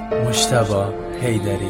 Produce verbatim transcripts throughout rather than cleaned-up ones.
مجتبی حیدری.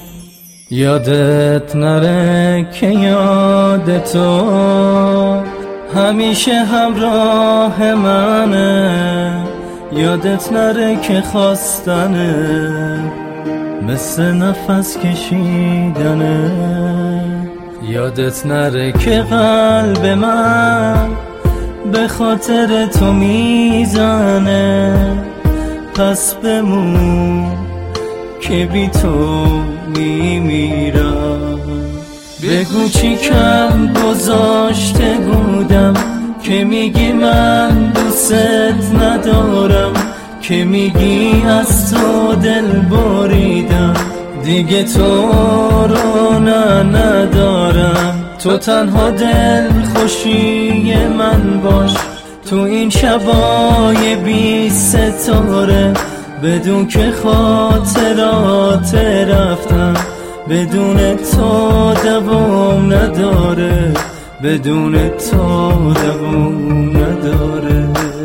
یادت نره که یاد تو همیشه همراه منه، یادت نره که خواستنه مثل نفس کشیدنه، یادت نره که قلب من به خاطر تو میزنه، پس بمون که بی تو میمیرم. بگو چی کم گذاشته بودم که میگی من دوست ندارم، که میگی از تو دل بریدم، دیگه تو رو نه ندارم. تو تنها دل خوشی من باش تو این شبای بی ستاره، بدون که خاطرات رفتن بدون تو دوام نداره، بدون تو دوام نداره.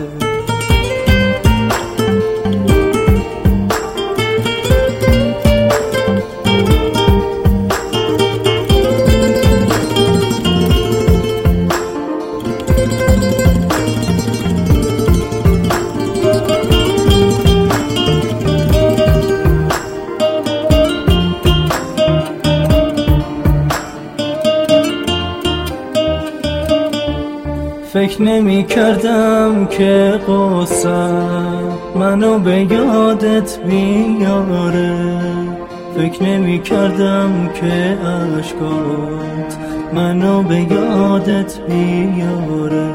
فکر نمی کردم که قصه‌م منو به یادت بیاره، فکر نمی کردم که عشقات منو به یادت بیاره.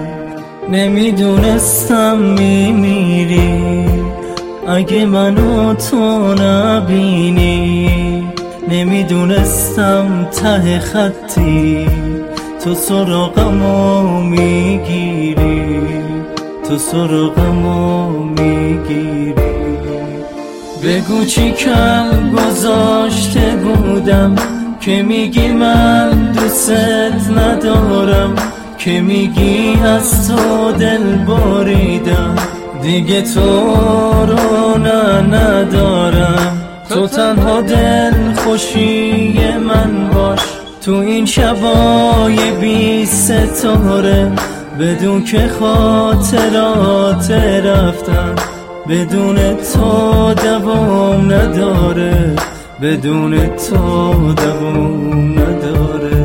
نمیدونستم میمیری اگه منو تو نبینی، نمیدونستم ته خطی تو سراغمو میگیری، تو سراغمو میگیری. بگو چی کم گذاشته بودم که میگی من دوست ندارم، که میگی از تو دل بریدم، دیگه تو رو نه ندارم. تو تنها دل خوشی من باش تو این شبای بی ستاره، بدون که خاطرات رفتن بدون تو دوام نداره، بدون تو دوام نداره.